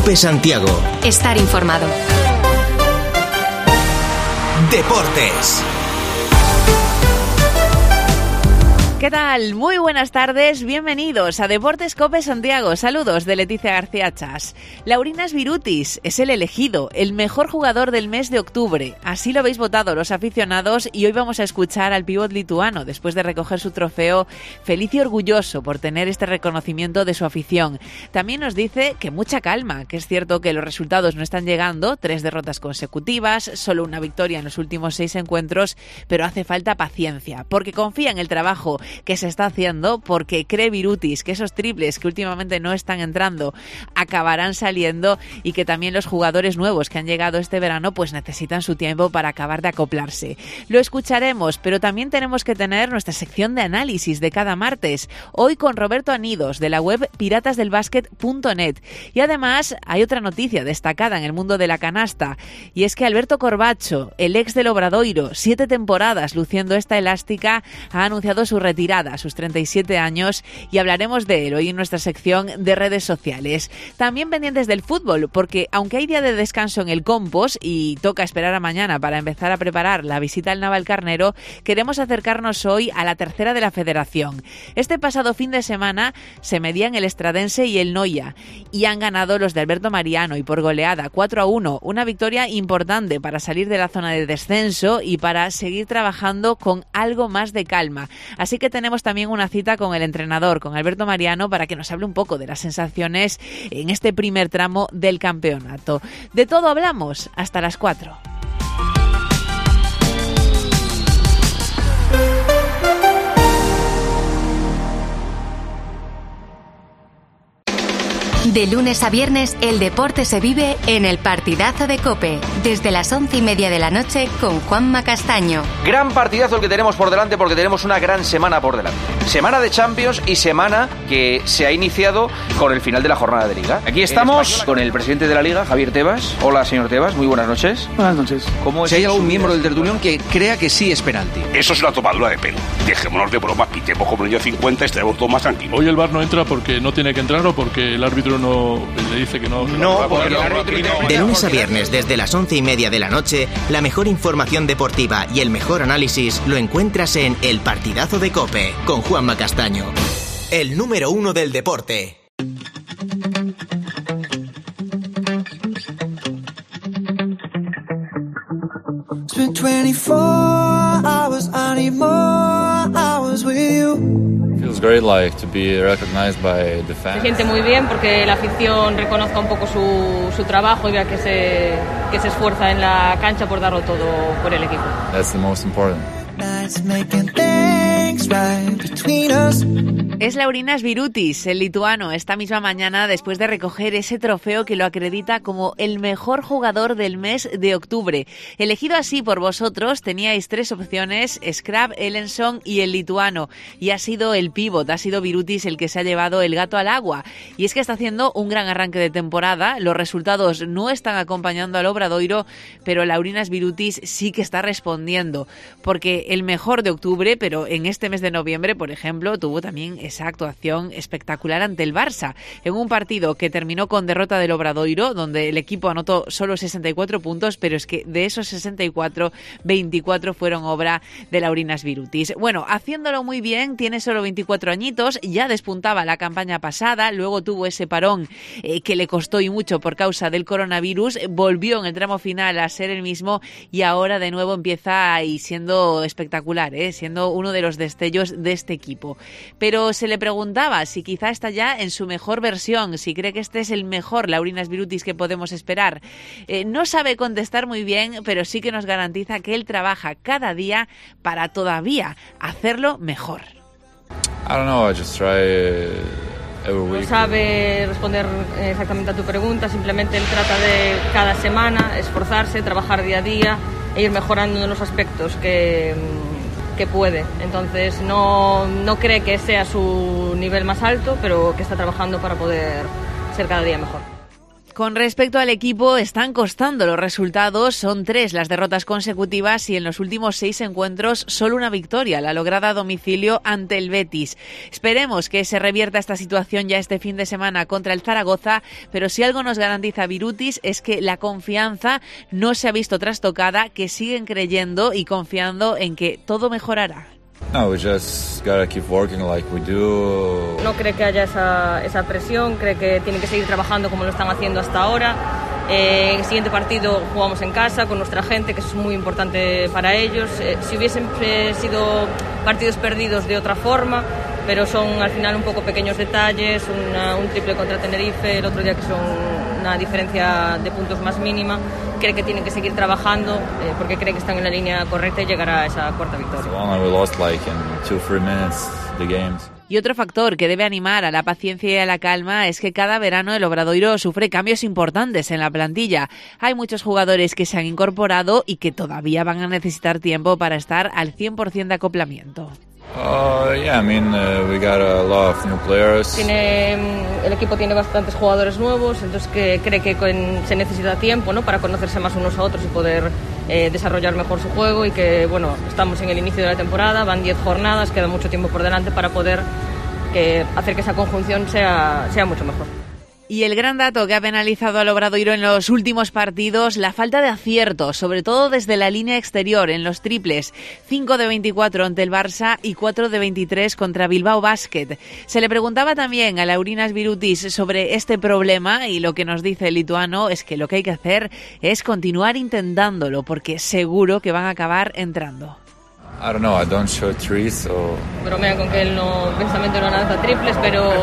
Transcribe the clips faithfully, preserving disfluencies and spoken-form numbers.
COPE Santiago. Estar informado. Deportes. ¿Qué tal? Muy buenas tardes, bienvenidos a Deportes COPE Santiago. Saludos de Leticia García Chas. Laurinas Birutis es el elegido, el mejor jugador del mes de octubre. Así lo habéis votado los aficionados y hoy vamos a escuchar al pívot lituano después de recoger su trofeo, feliz y orgulloso por tener este reconocimiento de su afición. También nos dice que mucha calma, que es cierto que los resultados no están llegando, tres derrotas consecutivas, solo una victoria en los últimos seis encuentros, pero hace falta paciencia, porque confía en el trabajo que se está haciendo, porque cree Birutis que esos triples que últimamente no están entrando acabarán saliendo y que también los jugadores nuevos que han llegado este verano pues necesitan su tiempo para acabar de acoplarse. Lo escucharemos, pero también tenemos que tener nuestra sección de análisis de cada martes, hoy con Roberto Anidos de la web piratas del básquet punto net. Y además hay otra noticia destacada en el mundo de la canasta, y es que Alberto Corbacho, el ex del Obradoiro, siete temporadas luciendo esta elástica, ha anunciado su retirada a sus treinta y siete años y hablaremos de él hoy en nuestra sección de redes sociales. También pendientes del fútbol, porque aunque hay día de descanso en el Compos y toca esperar a mañana para empezar a preparar la visita al Navalcarnero, queremos acercarnos hoy a la tercera de la Federación. Este pasado fin de semana se medían el Estradense y el Noia y han ganado los de Alberto Mariano y por goleada cuatro a uno, una victoria importante para salir de la zona de descenso y para seguir trabajando con algo más de calma. Así que tenemos también una cita con el entrenador, con Alberto Mariano, para que nos hable un poco de las sensaciones en este primer tramo del campeonato. De todo hablamos hasta las cuatro. De lunes a viernes, el deporte se vive en el partidazo de COPE, desde las once y media de la noche con Juanma Castaño. Gran partidazo el que tenemos por delante, porque tenemos una gran semana por delante. Semana de Champions y semana que se ha iniciado con el final de la jornada de Liga. Aquí estamos con el presidente de la Liga, Javier Tebas. Hola, señor Tebas, muy buenas noches. Buenas noches. ¿Cómo es? Si hay algún miembro del tertulión que crea que sí es penalti. Eso es una tomadura de pelo. Dejémonos de bromas, pitemos como el año cincuenta y estaremos todos más tranquilos. Hoy el V A R no entra porque no tiene que entrar o porque el árbitro no le dice que no. No, porque el árbitro... De lunes a viernes desde las once y media de la noche, la mejor información deportiva y el mejor análisis lo encuentras en El Partidazo de COPE con Juanma Castaño, el número uno del deporte. Spent twenty-four hours, I need more hours with you. Feels great, like, to be recognized by the fans. Se siente muy bien porque la afición reconozca un poco su, su trabajo y vea que se, que se esfuerza en la cancha por darlo todo por el equipo. That's the most important. Es Laurinas Birutis, el lituano, esta misma mañana después de recoger ese trofeo que lo acredita como el mejor jugador del mes de octubre. Elegido así por vosotros, teníais tres opciones, Scrap, Ellenson y el lituano, y ha sido el pívot, ha sido Birutis el que se ha llevado el gato al agua. Y es que está haciendo un gran arranque de temporada, los resultados no están acompañando al Obradoiro, pero Laurinas Birutis sí que está respondiendo, porque el mejor de octubre, pero en este mes de noviembre, por ejemplo, tuvo también esa actuación espectacular ante el Barça, en un partido que terminó con derrota del Obradoiro, donde el equipo anotó solo sesenta y cuatro puntos, pero es que de esos sesenta y cuatro, veinticuatro fueron obra de Laurinas Birutis. Bueno, haciéndolo muy bien, tiene solo veinticuatro añitos, ya despuntaba la campaña pasada, luego tuvo ese parón eh, que le costó y mucho por causa del coronavirus, volvió en el tramo final a ser el mismo y ahora de nuevo empieza ahí siendo espectacular, ¿eh? siendo uno de los destellos de este equipo. Pero se le preguntaba si quizá está ya en su mejor versión, si cree que este es el mejor Laurinas Birutis que podemos esperar. Eh, no sabe contestar muy bien, pero sí que nos garantiza que él trabaja cada día para todavía hacerlo mejor. I don't know, I just try every week. No sabe responder exactamente a tu pregunta, simplemente él trata de cada semana esforzarse, trabajar día a día e ir mejorando en los aspectos que, que puede. Entonces no, no cree que sea su nivel más alto, pero que está trabajando para poder ser cada día mejor. Con respecto al equipo, están costando los resultados. Son tres las derrotas consecutivas y en los últimos seis encuentros solo una victoria, la lograda a domicilio ante el Betis. Esperemos que se revierta esta situación ya este fin de semana contra el Zaragoza, pero si algo nos garantiza Birutis es que la confianza no se ha visto trastocada, que siguen creyendo y confiando en que todo mejorará. No, we just gotta keep working like we do. No cree que haya esa, esa presión, cree que tienen que seguir trabajando como lo están haciendo hasta ahora. Eh, en el siguiente partido jugamos en casa con nuestra gente, que eso es muy importante para ellos. Eh, si hubiesen eh, sido partidos perdidos de otra forma, pero son al final un poco pequeños detalles, una, un triple contra Tenerife, el otro día que son una diferencia de puntos más mínima, cree que tienen que seguir trabajando eh, porque cree que están en la línea correcta y llegará a esa cuarta victoria. We lost like in two, three minutes the games. Y otro factor que debe animar a la paciencia y a la calma es que cada verano el Obradoiro sufre cambios importantes en la plantilla. Hay muchos jugadores que se han incorporado y que todavía van a necesitar tiempo para estar al cien por ciento de acoplamiento. Uh, yeah, I mean, uh, we got a lot of new players. Tiene, el equipo tiene bastantes jugadores nuevos, entonces que cree que con, se necesita tiempo, ¿no?, para conocerse más unos a otros y poder eh, desarrollar mejor su juego, y que, bueno, estamos en el inicio de la temporada, van diez jornadas, queda mucho tiempo por delante para poder que, hacer que esa conjunción sea, sea mucho mejor. Y el gran dato que ha penalizado al Obradoiro en los últimos partidos, la falta de acierto, sobre todo desde la línea exterior en los triples. cinco de veinticuatro ante el Barça y cuatro de veintitrés contra Bilbao Basket. Se le preguntaba también a Laurinas Birutis sobre este problema y lo que nos dice el lituano es que lo que hay que hacer es continuar intentándolo porque seguro que van a acabar entrando. I don't know, I don't show threes, so... Bromea con que él no, pensamiento no lanza triples, pero...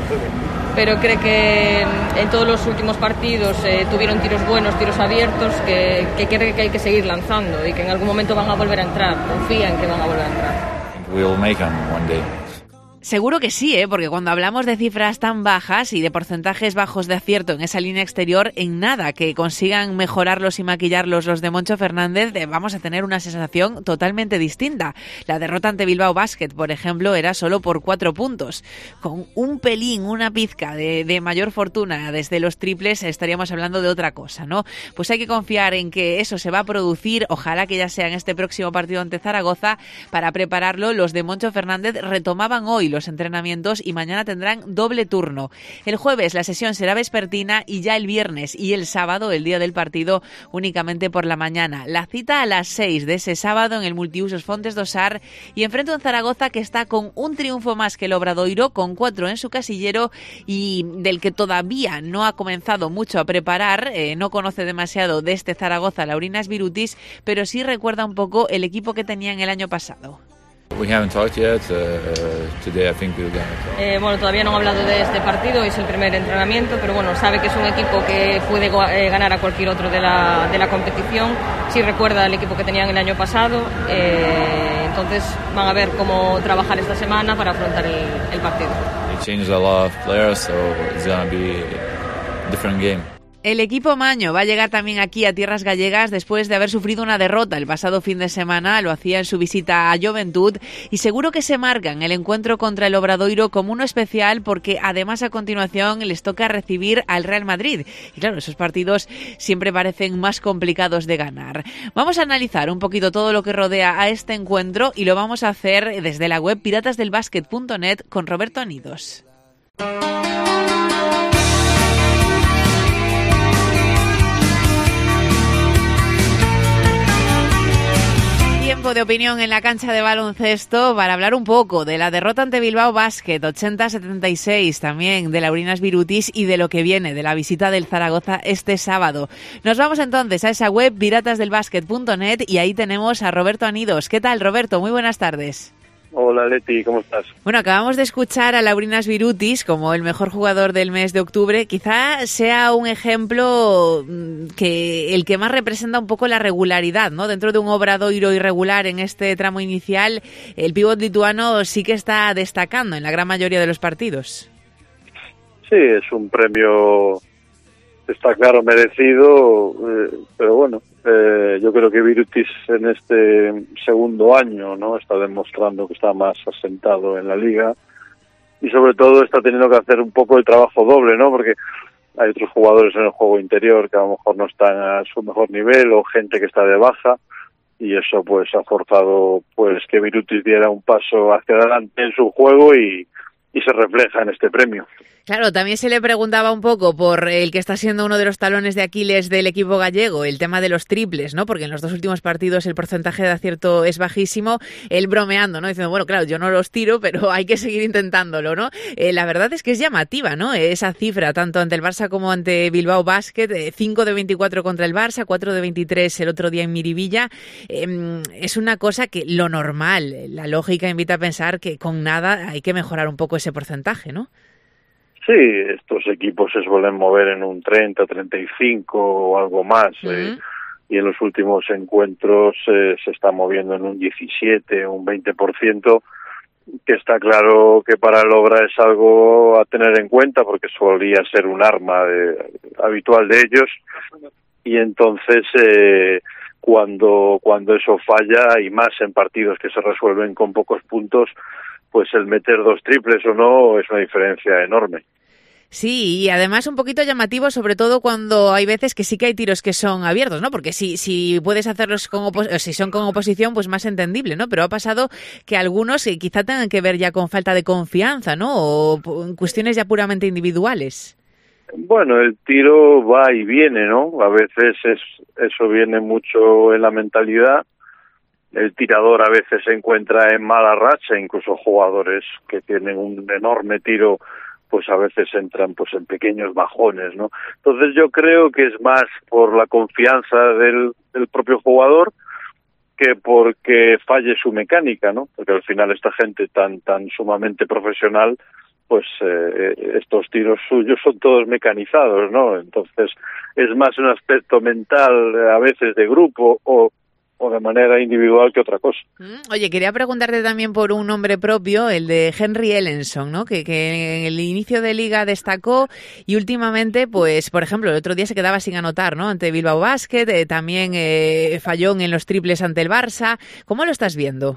pero cree que en todos los últimos partidos eh, tuvieron tiros buenos, tiros abiertos, que, que cree que hay que seguir lanzando y que en algún momento van a volver a entrar, confía en que van a volver a entrar. We'll make them one day. Seguro que sí, ¿eh? Porque cuando hablamos de cifras tan bajas y de porcentajes bajos de acierto en esa línea exterior, en nada que consigan mejorarlos y maquillarlos los de Moncho Fernández, vamos a tener una sensación totalmente distinta. La derrota ante Bilbao Basket, por ejemplo, era solo por cuatro puntos. Con un pelín, una pizca de, de mayor fortuna desde los triples estaríamos hablando de otra cosa, ¿no? Pues hay que confiar en que eso se va a producir, ojalá que ya sea en este próximo partido ante Zaragoza. Para prepararlo, los de Moncho Fernández retomaban hoy los entrenamientos y mañana tendrán doble turno. El jueves la sesión será vespertina y ya el viernes y el sábado, el día del partido, únicamente por la mañana. La cita a las seis de ese sábado en el Multiusos Fontes do Sar y enfrente a un Zaragoza que está con un triunfo más que el Obradoiro, con cuatro en su casillero y del que todavía no ha comenzado mucho a preparar, eh, no conoce demasiado de este Zaragoza Laurinas Birutis, pero sí recuerda un poco el equipo que tenían el año pasado. We haven't talked yet. Uh, today I think we're going to talk. Eh, bueno, todavía no han hablado de este partido, es el primer entrenamiento, pero bueno, sabe que es un equipo que puede eh, ganar a cualquier otro de la, de la competición. Sí recuerda al equipo que tenían el año pasado, eh, entonces van a ver cómo trabajar esta semana para afrontar el, el partido. They changed a lot of players, so it's going to be a different game. El equipo maño va a llegar también aquí a tierras gallegas después de haber sufrido una derrota el pasado fin de semana. Lo hacía en su visita a Juventud y seguro que se marcan el encuentro contra el Obradoiro como uno especial porque además a continuación les toca recibir al Real Madrid. Y claro, esos partidos siempre parecen más complicados de ganar. Vamos a analizar un poquito todo lo que rodea a este encuentro y lo vamos a hacer desde la web piratas del básquet punto net con Roberto Anidos. Tiempo de opinión en la cancha de baloncesto para hablar un poco de la derrota ante Bilbao Basket, ochenta a setenta y seis, también de Laurinas Birutis y de lo que viene de la visita del Zaragoza este sábado. Nos vamos entonces a esa web piratas del básquet punto net y ahí tenemos a Roberto Anidos. ¿Qué tal, Roberto? Muy buenas tardes. Hola Leti, ¿cómo estás? Bueno, acabamos de escuchar a Laurinas Birutis como el mejor jugador del mes de octubre. Quizá sea un ejemplo que el que más representa un poco la regularidad, ¿no? Dentro de un Obradoiro irregular en este tramo inicial, el pívot lituano sí que está destacando en la gran mayoría de los partidos. Sí, es un premio, está claro, merecido, eh, pero bueno, eh, yo creo que Birutis en este segundo año, ¿no?, está demostrando que está más asentado en la liga y sobre todo está teniendo que hacer un poco de trabajo doble, ¿no?, porque hay otros jugadores en el juego interior que a lo mejor no están a su mejor nivel o gente que está de baja, y eso pues ha forzado pues que Birutis diera un paso hacia adelante en su juego y, y se refleja en este premio. Claro, también se le preguntaba un poco por el que está siendo uno de los talones de Aquiles del equipo gallego, el tema de los triples, ¿no? Porque en los dos últimos partidos el porcentaje de acierto es bajísimo. Él bromeando, ¿no? Diciendo, bueno, claro, yo no los tiro, pero hay que seguir intentándolo, ¿no? Eh, la verdad es que es llamativa, ¿no? Esa cifra, tanto ante el Barça como ante Bilbao Basket. Eh, cinco de veinticuatro contra el Barça, cuatro de veintitrés el otro día en Miribilla. Eh, es una cosa que lo normal, la lógica invita a pensar que con nada hay que mejorar un poco ese porcentaje, ¿no? Sí, estos equipos se suelen mover en un treinta, treinta y cinco o algo más, uh-huh. eh, y en los últimos encuentros eh, se está moviendo en un diecisiete, un veinte por ciento, que está claro que para el Obra es algo a tener en cuenta porque solía ser un arma de, habitual de ellos, y entonces eh, cuando, cuando eso falla, y más en partidos que se resuelven con pocos puntos, pues el meter dos triples o no es una diferencia enorme. Sí, y además un poquito llamativo, sobre todo cuando hay veces que sí que hay tiros que son abiertos, ¿no? Porque si si puedes hacerlos con opos- si son con oposición, pues más entendible, ¿no? Pero ha pasado que algunos eh, quizá tengan que ver ya con falta de confianza, ¿no? O p- cuestiones ya puramente individuales. Bueno, el tiro va y viene, ¿no? A veces es, eso viene mucho en la mentalidad. El tirador a veces se encuentra en mala racha, incluso jugadores que tienen un enorme tiro, pues a veces entran pues en pequeños bajones, ¿no? Entonces yo creo que es más por la confianza del, del propio jugador que porque falle su mecánica, ¿no? Porque al final esta gente tan tan sumamente profesional, pues eh, estos tiros suyos son todos mecanizados, ¿no? Entonces es más un aspecto mental a veces de grupo o o de manera individual que otra cosa. Oye, quería preguntarte también por un nombre propio, el de Henry Ellenson, ¿no? Que, que en el inicio de liga destacó y últimamente, pues, por ejemplo, el otro día se quedaba sin anotar, ¿no? Ante Bilbao Basket, eh, también eh, falló en los triples ante el Barça. ¿Cómo lo estás viendo?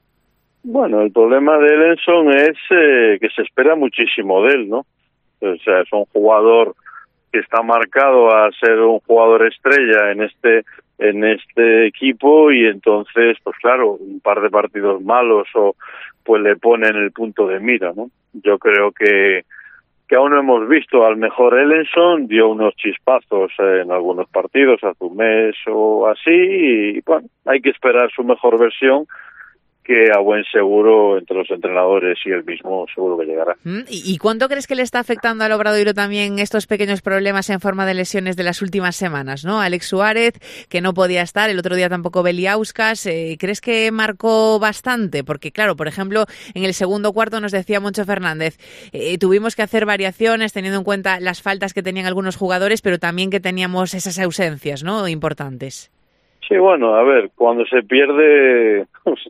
Bueno, el problema de Ellenson es eh, que se espera muchísimo de él, ¿no? O sea, es un jugador que está marcado a ser un jugador estrella en este en este equipo, y entonces, pues claro, un par de partidos malos o pues le ponen el punto de mira, ¿no? Yo creo que que aún no hemos visto al mejor Ellenson, dio unos chispazos en algunos partidos hace un mes o así, y bueno, hay que esperar su mejor versión, que a buen seguro entre los entrenadores y él mismo seguro que llegará. ¿Y cuánto crees que le está afectando al Obradoiro también estos pequeños problemas en forma de lesiones de las últimas semanas, ¿no? Alex Suárez, que no podía estar, el otro día tampoco Beliauskas, eh, ¿crees que marcó bastante? Porque claro, por ejemplo, en el segundo cuarto nos decía Moncho Fernández, eh, tuvimos que hacer variaciones teniendo en cuenta las faltas que tenían algunos jugadores, pero también que teníamos esas ausencias, ¿no? Importantes. Sí, bueno, a ver, cuando se pierde...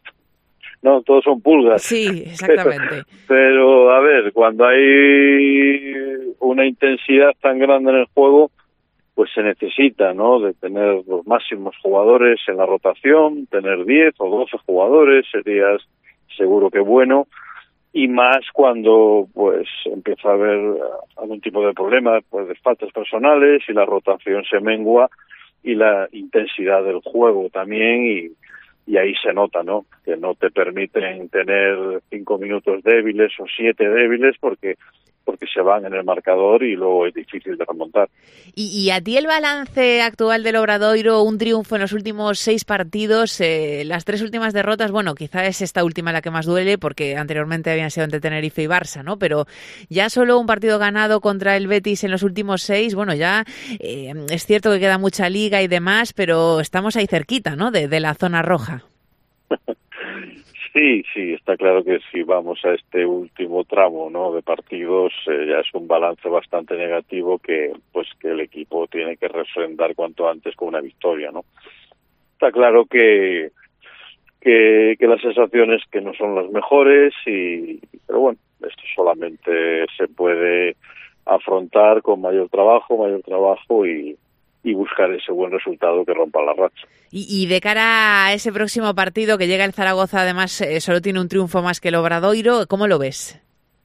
No, todos son pulgas. Sí, exactamente. Pero, pero, a ver, cuando hay una intensidad tan grande en el juego, pues se necesita, ¿no? De tener los máximos jugadores en la rotación, tener diez o doce jugadores, sería seguro que bueno, y más cuando, pues, empieza a haber algún tipo de problema, pues, de faltas personales y la rotación se mengua y la intensidad del juego también, y y ahí se nota, ¿no? Que no te permiten tener cinco minutos débiles o siete débiles porque porque se van en el marcador y luego es difícil de remontar. ¿Y, y a ti el balance actual del Obradoiro, un triunfo en los últimos seis partidos, eh, las tres últimas derrotas, bueno, quizá es esta última la que más duele porque anteriormente habían sido entre Tenerife y Barça, ¿no? Pero ya solo un partido ganado contra el Betis en los últimos seis, bueno, ya eh, es cierto que queda mucha liga y demás, pero estamos ahí cerquita, ¿no? De, de la zona roja. Sí, sí, está claro que si vamos a este último tramo, ¿no? De partidos, eh, ya es un balance bastante negativo que, pues, que el equipo tiene que refrendar cuanto antes con una victoria, ¿no? Está claro que que, que las sensaciones que no son las mejores, y pero bueno, esto solamente se puede afrontar con mayor trabajo, mayor trabajo y y buscar ese buen resultado que rompa la racha. Y, y de cara a ese próximo partido que llega el Zaragoza, además eh, solo tiene un triunfo más que el Obradoiro, ¿cómo lo ves?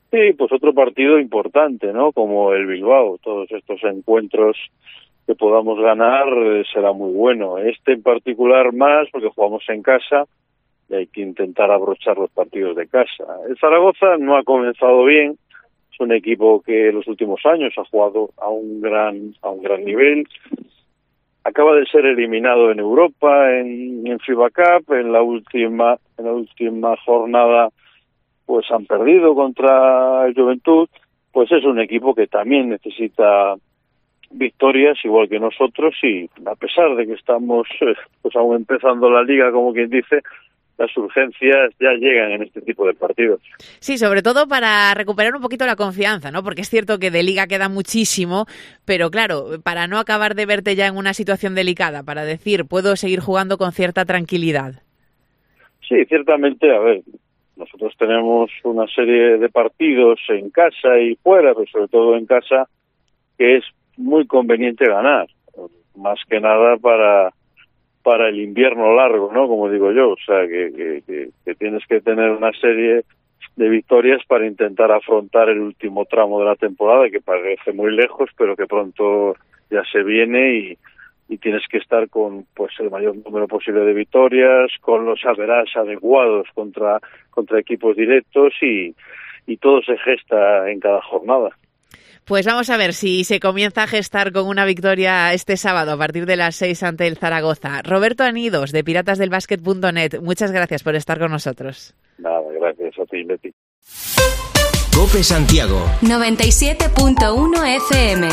Sí, pues otro partido importante, ¿no? Como el Bilbao. Todos estos encuentros que podamos ganar eh, será muy bueno. Este en particular más, porque jugamos en casa y hay que intentar abrochar los partidos de casa. El Zaragoza no ha comenzado bien. Es un equipo que en los últimos años ha jugado a un gran a un gran nivel. Acaba de ser eliminado en Europa, en, en FIBA Cup, en la última en la última jornada pues han perdido contra el Juventud. Pues es un equipo que también necesita victorias igual que nosotros, y a pesar de que estamos eh, pues aún empezando la liga, como quien dice, las urgencias ya llegan en este tipo de partidos. Sí, sobre todo para recuperar un poquito la confianza, ¿no? Porque es cierto que de liga queda muchísimo, pero claro, para no acabar de verte ya en una situación delicada, para decir, puedo seguir jugando con cierta tranquilidad. Sí, ciertamente, a ver, nosotros tenemos una serie de partidos en casa y fuera, pero sobre todo en casa, que es muy conveniente ganar, más que nada para para el invierno largo, ¿no? Como digo yo, o sea, que, que, que, que tienes que tener una serie de victorias para intentar afrontar el último tramo de la temporada, que parece muy lejos, pero que pronto ya se viene, y, y tienes que estar con pues el mayor número posible de victorias, con los averás adecuados contra contra equipos directos, y, y todo se gesta en cada jornada. Pues vamos a ver si se comienza a gestar con una victoria este sábado a partir de las seis ante el Zaragoza. Roberto Anidos, de piratas del básquet punto net, muchas gracias por estar con nosotros. Nada, gracias a ti, Leti. COPE Santiago noventa y siete punto uno F M.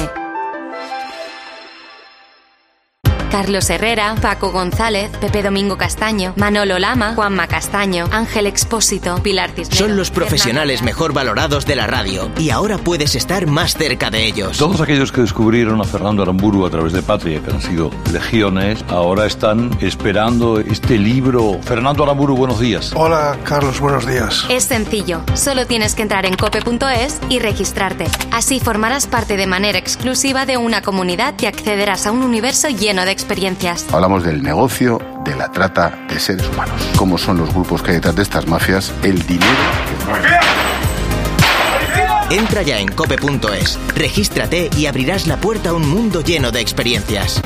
Carlos Herrera, Paco González, Pepe Domingo Castaño, Manolo Lama, Juanma Castaño, Ángel Expósito, Pilar Cisneros. Son los profesionales mejor valorados de la radio, y ahora puedes estar más cerca de ellos. Todos aquellos que descubrieron a Fernando Aramburu a través de Patria, que han sido legiones, ahora están esperando este libro. Fernando Aramburu, buenos días. Hola, Carlos, buenos días. Es sencillo, solo tienes que entrar en cope punto es y registrarte. Así formarás parte de manera exclusiva de una comunidad y accederás a un universo lleno de experiencias. Hablamos del negocio de la trata de seres humanos. ¿Cómo son los grupos que hay detrás de estas mafias? El dinero que mueve. Entra ya en cope punto es, regístrate y abrirás la puerta a un mundo lleno de experiencias.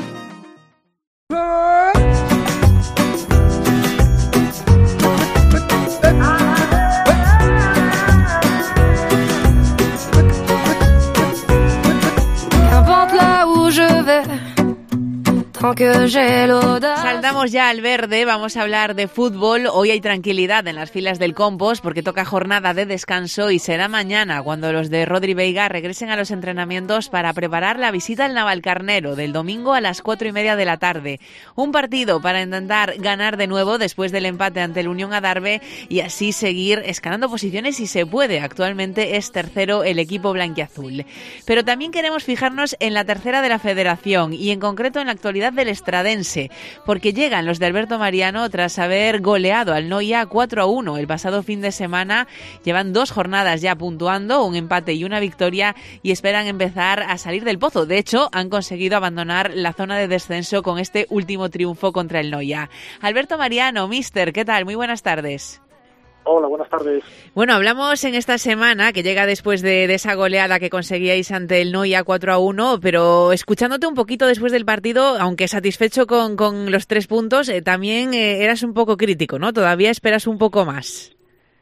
Saltamos ya al verde, vamos a hablar de fútbol. Hoy hay tranquilidad en las filas del Compos porque toca jornada de descanso, y será mañana cuando los de Rodri Veiga regresen a los entrenamientos para preparar la visita al Navalcarnero del domingo a las cuatro y media de la tarde. Un partido para intentar ganar de nuevo después del empate ante el Unión Adarve y así seguir escalando posiciones si se puede. Actualmente es tercero el equipo blanquiazul. Pero también queremos fijarnos en la tercera de la Federación y en concreto en la actualidad del Estradense, porque llegan los de Alberto Mariano tras haber goleado al Noia cuatro a uno el pasado fin de semana. Llevan dos jornadas ya puntuando, un empate y una victoria, y esperan empezar a salir del pozo. De hecho, han conseguido abandonar la zona de descenso con este último triunfo contra el Noia. Alberto Mariano, mister, ¿qué tal? Muy buenas tardes. Hola, buenas tardes. Bueno, hablamos en esta semana, que llega después de, de esa goleada que conseguíais ante el Noia cuatro a uno, pero escuchándote un poquito después del partido, aunque satisfecho con, con los tres puntos, eh, también eh, eras un poco crítico, ¿no? Todavía esperas un poco más.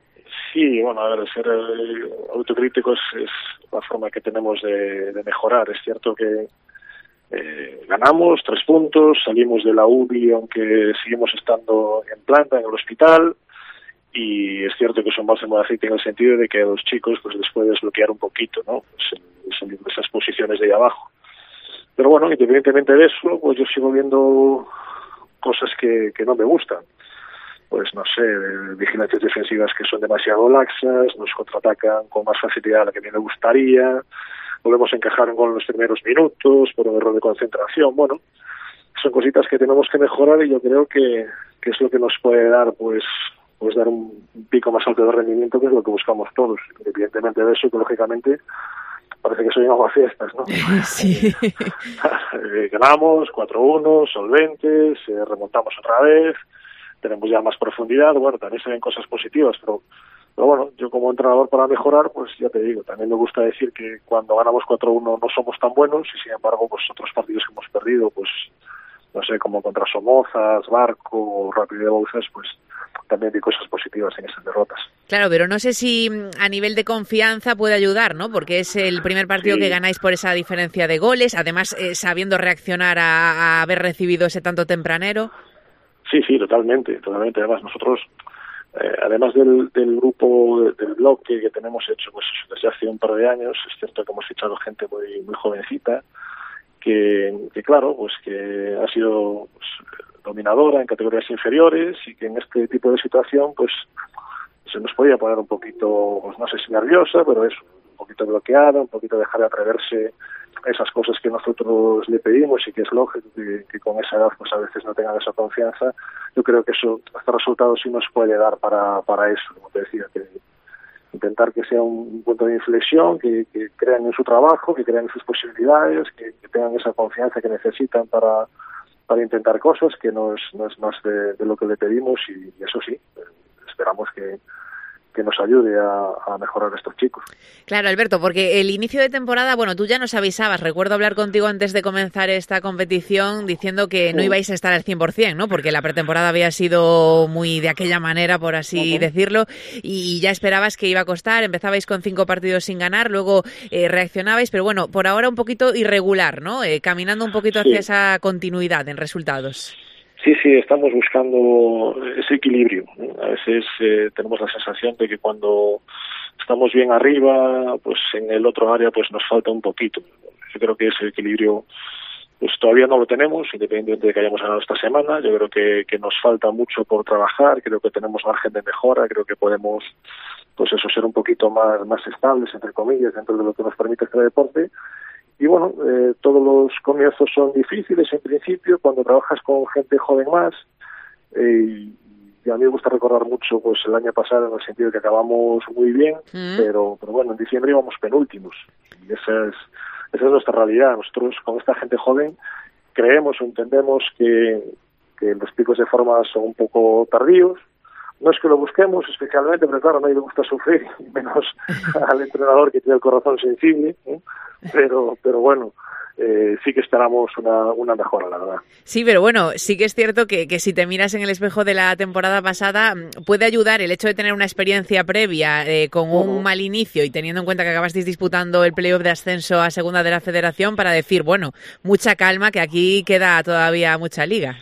Sí, bueno, a ver, ser eh, autocrítico es, es la forma que tenemos de, de mejorar. Es cierto que eh, ganamos tres puntos, salimos de la U B I, aunque seguimos estando en planta, en el hospital. Y es cierto que son bálsamo de aceite en el sentido de que a los chicos pues les puede desbloquear un poquito, ¿no? Pues en, en esas posiciones de ahí abajo. Pero bueno, independientemente de eso, pues yo sigo viendo cosas que, que no me gustan. Pues no sé, vigilancias defensivas que son demasiado laxas, nos contraatacan con más facilidad de la que a mí me gustaría, volvemos a encajar en gol en los primeros minutos por un error de concentración. Bueno, son cositas que tenemos que mejorar, y yo creo que, que es lo que nos puede dar pues pues dar un pico más alto de rendimiento, que es lo que buscamos todos. Independientemente de eso, que lógicamente parece que soy un aguafiestas, ¿no? Sí. eh, ganamos cuatro uno, solventes, eh, remontamos otra vez, tenemos ya más profundidad. Bueno, también se ven cosas positivas, pero Pero bueno, yo como entrenador para mejorar, pues ya te digo, también me gusta decir que cuando ganamos cuatro uno no somos tan buenos y sin embargo, pues otros partidos que hemos perdido, pues no sé, como contra Somozas, Barco, Rápido de Bouzas, pues también hay cosas positivas en esas derrotas. Claro, pero no sé si a nivel de confianza puede ayudar, ¿no? Porque es el primer partido sí. que ganáis por esa diferencia de goles, además eh, sabiendo reaccionar a, a haber recibido ese tanto tempranero. Sí, sí, totalmente, totalmente. Además nosotros, eh, además del, del grupo, del bloque que tenemos hecho pues desde hace un par de años, es cierto que hemos fichado gente muy, muy jovencita, que, que claro, pues que ha sido pues, dominadora en categorías inferiores y que en este tipo de situación pues se nos podía poner un poquito, pues no sé si nerviosa, pero es un poquito bloqueada, un poquito dejar de atreverse a esas cosas que nosotros le pedimos y que es lógico que, que con esa edad pues a veces no tengan esa confianza. Yo creo que eso, este resultado sí nos puede dar para, para eso, como te decía, que intentar que sea un punto de inflexión, que, que crean en su trabajo, que crean en sus posibilidades, que, que tengan esa confianza que necesitan para, para intentar cosas, que no es, no es más de, de lo que le pedimos y, y eso sí, esperamos que, que nos ayude a, a mejorar a estos chicos. Claro, Alberto, porque el inicio de temporada, bueno, tú ya nos avisabas, recuerdo hablar contigo antes de comenzar esta competición diciendo que no ibais a estar al cien por ciento, ¿no? Porque la pretemporada había sido muy de aquella manera, por así uh-huh. decirlo, y ya esperabas que iba a costar, empezabais con cinco partidos sin ganar, luego eh, reaccionabais, pero bueno, por ahora un poquito irregular, ¿no? Eh, caminando un poquito hacia sí. esa continuidad en resultados. Sí, sí, estamos buscando ese equilibrio. A veces eh, tenemos la sensación de que cuando estamos bien arriba, pues en el otro área pues nos falta un poquito. Yo creo que ese equilibrio pues todavía no lo tenemos, independientemente de que hayamos ganado esta semana. Yo creo que, que nos falta mucho por trabajar, creo que tenemos margen de mejora, creo que podemos pues eso ser un poquito más, más estables, entre comillas, dentro de lo que nos permite este deporte. Y bueno, eh, todos los comienzos son difíciles en principio, cuando trabajas con gente joven más, eh, y a mí me gusta recordar mucho pues el año pasado en el sentido de que acabamos muy bien, mm. pero pero bueno, en diciembre íbamos penúltimos, y esa es, esa es nuestra realidad. Nosotros con esta gente joven creemos o entendemos que, que los picos de forma son un poco tardíos. No es que lo busquemos especialmente, pero claro, a nadie le gusta sufrir, menos al entrenador que tiene el corazón sensible, ¿eh? pero pero bueno, eh, sí que esperamos una, una mejora, la verdad. Sí, pero bueno, sí que es cierto que, que si te miras en el espejo de la temporada pasada, puede ayudar el hecho de tener una experiencia previa eh, con un uh-huh. mal inicio y teniendo en cuenta que acabasteis disputando el playoff de ascenso a segunda de la Federación para decir, bueno, mucha calma, que aquí queda todavía mucha liga.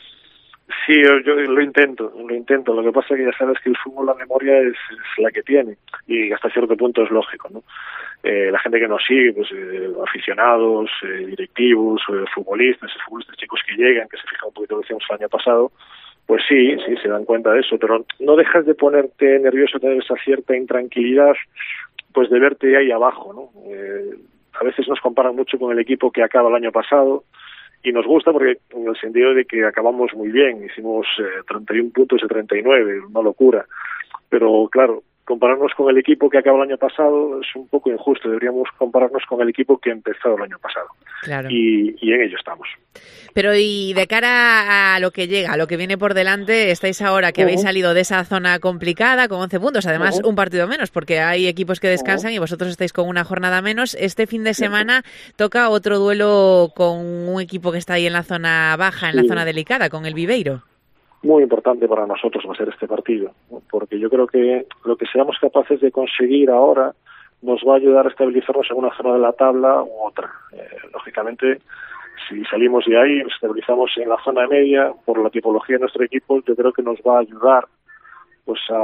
Sí, yo, yo lo intento, lo intento. Lo que pasa es que ya sabes que el fútbol, la memoria es, es la que tiene y hasta cierto punto es lógico, ¿no? Eh, la gente que nos sigue, pues eh, aficionados, eh, directivos, eh, futbolistas, futbolistas chicos que llegan, que se fijan un poquito lo que hicimos el año pasado, pues sí, sí, se dan cuenta de eso, pero no dejas de ponerte nervioso, tener esa cierta intranquilidad, pues de verte ahí abajo, ¿no? Eh, a veces nos comparan mucho con el equipo que acaba el año pasado, y nos gusta porque en el sentido de que acabamos muy bien, hicimos eh, treinta y uno puntos de treinta y nueve, una locura, pero claro, compararnos con el equipo que acaba el año pasado es un poco injusto, deberíamos compararnos con el equipo que empezó el año pasado. Claro. Y, y en ello estamos. Pero y de cara a lo que llega, a lo que viene por delante, estáis ahora que uh-huh. habéis salido de esa zona complicada con once puntos, además uh-huh. un partido menos, porque hay equipos que descansan uh-huh. y vosotros estáis con una jornada menos. Este fin de semana uh-huh. toca otro duelo con un equipo que está ahí en la zona baja, en sí. la zona delicada, con el Viveiro. Muy importante para nosotros va a ser este partido, ¿no? Porque yo creo que lo que seamos capaces de conseguir ahora nos va a ayudar a estabilizarnos en una zona de la tabla u otra. Eh, lógicamente, si salimos de ahí, nos estabilizamos en la zona media, por la tipología de nuestro equipo, yo creo que nos va a ayudar pues a,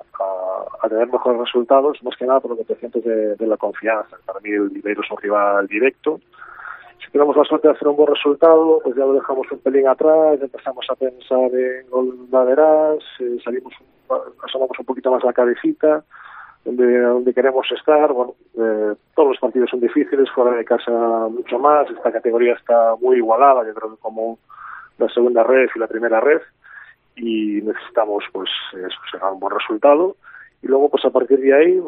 a, a tener mejores resultados, más que nada por lo que te sientes de, de la confianza. Para mí el Viveiro es un rival directo. Si tenemos la suerte de hacer un buen resultado, pues ya lo dejamos un pelín atrás, empezamos a pensar en gol lateral, eh, salimos, asomamos un poquito más la cabecita, donde, donde queremos estar. Bueno, eh, todos los partidos son difíciles, fuera de casa mucho más, esta categoría está muy igualada, yo creo que como la segunda red y la primera red, y necesitamos pues eso, sacar un buen resultado, y luego pues a partir de ahí pues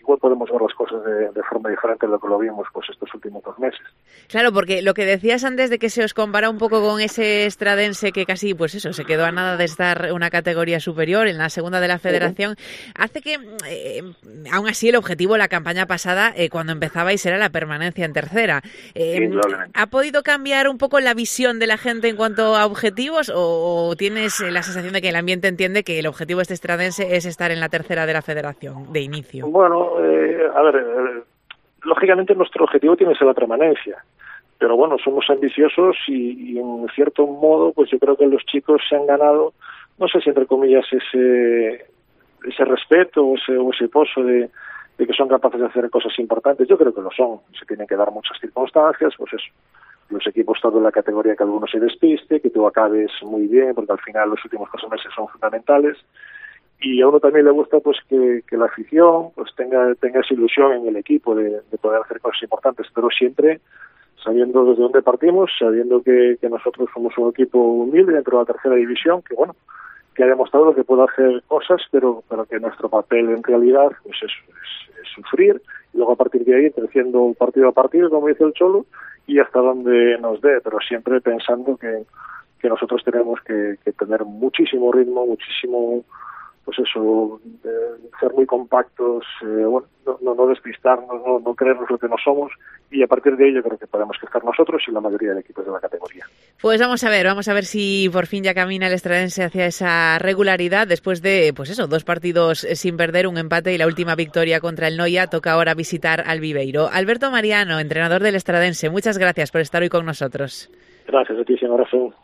igual podemos ver las cosas de, de forma diferente de lo que lo vimos pues estos últimos dos meses. Claro, porque lo que decías antes de que se os compara un poco con ese estradense que casi, pues eso, se quedó a nada de estar una categoría superior en la segunda de la Federación, uh-huh. hace que, eh, aún así, el objetivo de la campaña pasada, eh, cuando empezabais, era la permanencia en tercera. Eh, ¿Ha podido cambiar un poco la visión de la gente en cuanto a objetivos o, o tienes la sensación de que el ambiente entiende que el objetivo de este estradense es estar en la tercera de la Federación, de inicio? Bueno, eh, a ver, eh, lógicamente nuestro objetivo tiene que ser la permanencia, pero bueno, somos ambiciosos y, y en cierto modo, pues yo creo que los chicos se han ganado, no sé si entre comillas, ese ese respeto o ese, o ese pozo de, de que son capaces de hacer cosas importantes. Yo creo que lo son, se tienen que dar muchas circunstancias, pues eso, los equipos todos en la categoría que alguno se despiste, que tú acabes muy bien, porque al final los últimos cuatro meses son fundamentales. Y a uno también le gusta pues que, que la afición pues tenga tenga esa ilusión en el equipo de, de poder hacer cosas importantes, pero siempre sabiendo desde dónde partimos, sabiendo que, que nosotros somos un equipo humilde dentro de la tercera división, que bueno, que ha demostrado que puede hacer cosas, pero pero que nuestro papel en realidad pues es, es, es sufrir, y luego a partir de ahí creciendo partido a partido, como dice el Cholo, y hasta donde nos dé, pero siempre pensando que, que nosotros tenemos que, que tener muchísimo ritmo, muchísimo, pues eso, eh, ser muy compactos, eh, bueno, no, no, no despistarnos, no, no creernos lo que no somos, y a partir de ello creo que podemos estar nosotros y la mayoría de equipos de la categoría. Pues vamos a ver, vamos a ver si por fin ya camina el estradense hacia esa regularidad después de, pues eso, dos partidos sin perder, un empate y la última victoria contra el Noia. Toca ahora visitar al Viveiro. Alberto Mariano, entrenador del estradense, muchas gracias por estar hoy con nosotros. Gracias a ti, un abrazo.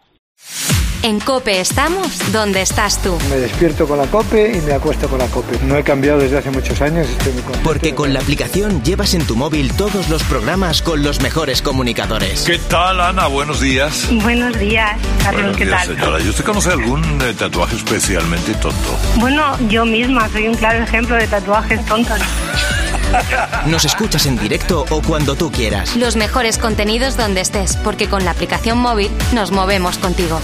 En COPE estamos donde estás tú. Me despierto con la COPE y me acuesto con la COPE. No he cambiado desde hace muchos años. Estoy muy contento. Porque con la aplicación llevas en tu móvil todos los programas con los mejores comunicadores. ¿Qué tal, Ana? Buenos días. Buenos días, Carlos. Buenos ¿Qué días, tal? Señora. ¿Y usted conoce algún eh, tatuaje especialmente tonto? Bueno, yo misma soy un claro ejemplo de tatuajes tontos. Nos escuchas en directo o cuando tú quieras. Los mejores contenidos donde estés, porque con la aplicación móvil nos movemos contigo.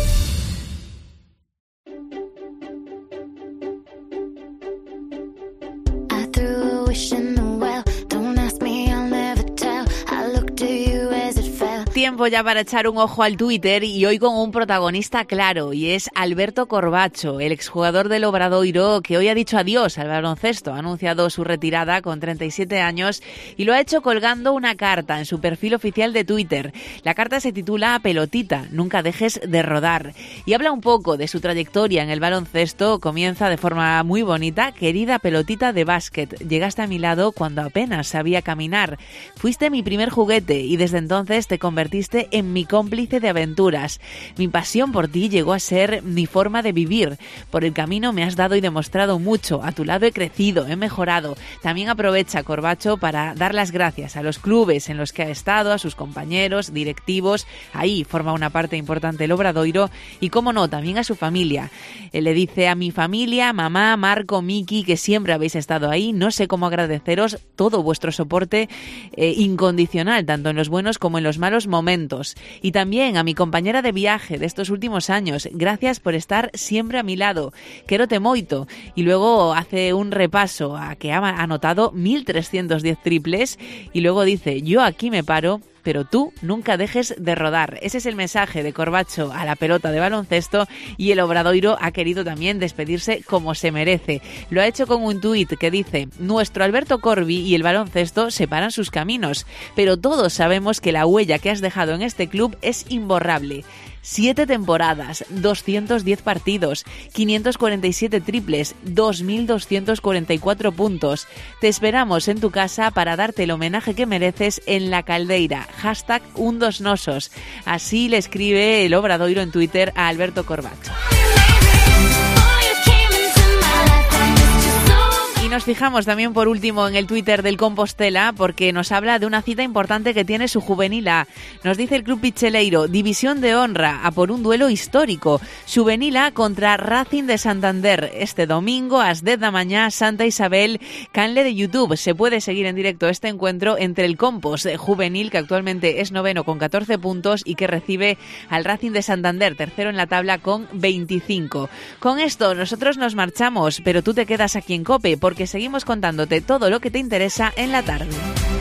Tiempo ya para echar un ojo al Twitter y hoy con un protagonista claro, y es Alberto Corbacho, el exjugador del Obradoiro, que hoy ha dicho adiós al baloncesto, ha anunciado su retirada con treinta y siete años y lo ha hecho colgando una carta en su perfil oficial de Twitter. La carta se titula Pelotita, nunca dejes de rodar, y habla un poco de su trayectoria en el baloncesto. Comienza de forma muy bonita: querida pelotita de básquet, llegaste a mi lado cuando apenas sabía caminar, fuiste mi primer juguete y desde entonces te convertiste en mi cómplice de aventuras. Mi pasión por ti llegó a ser mi forma de vivir. Por el camino me has dado y demostrado mucho. A tu lado he crecido, he mejorado. También aprovecha Corbacho para dar las gracias a los clubes en los que ha estado, a sus compañeros, directivos. Ahí forma una parte importante el Obradoiro y, cómo no, también a su familia. Él le dice: a mi familia, mamá, Marco, Miki, que siempre habéis estado ahí. No sé cómo agradeceros todo vuestro soporte eh, incondicional, tanto en los buenos como en los malos momentos. momentos. Y también a mi compañera de viaje de estos últimos años, gracias por estar siempre a mi lado, quérote moito. Y luego hace un repaso a que ha anotado mil trescientos diez triples y luego dice: yo aquí me paro, pero tú nunca dejes de rodar. Ese es el mensaje de Corbacho a la pelota de baloncesto, y el Obradoiro ha querido también despedirse como se merece. Lo ha hecho con un tuit que dice: nuestro Alberto Corbi y el baloncesto separan sus caminos, pero todos sabemos que la huella que has dejado en este club es imborrable. Siete temporadas, doscientos diez partidos, quinientos cuarenta y siete triples, dos mil doscientos cuarenta y cuatro puntos. Te esperamos en tu casa para darte el homenaje que mereces en la Caldeira. Hashtag un dos nosos. Así le escribe el Obradoiro en Twitter a Alberto Corbacho. Y nos fijamos también por último en el Twitter del Compostela, porque nos habla de una cita importante que tiene su juvenil A. Nos dice el Club Picheleiro: división de honra a por un duelo histórico. Juvenil A contra Racing de Santander. Este domingo, a las diez de la mañana, Santa Isabel, canle de YouTube. Se puede seguir en directo este encuentro entre el Compos juvenil, que actualmente es noveno con catorce puntos, y que recibe al Racing de Santander, tercero en la tabla con veinticinco. Con esto nosotros nos marchamos, pero tú te quedas aquí en COPE, porque que seguimos contándote todo lo que te interesa en la tarde.